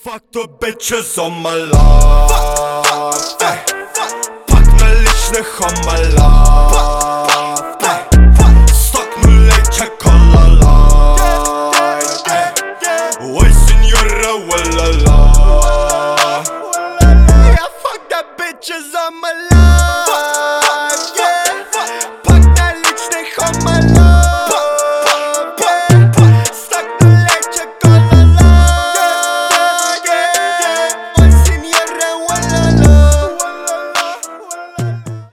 Fuck the bitches on my life. Pak na licznych on my life. Stak nu lejcie kolla line. Oj signora walla la. Yeah, fuck that bitches on my life.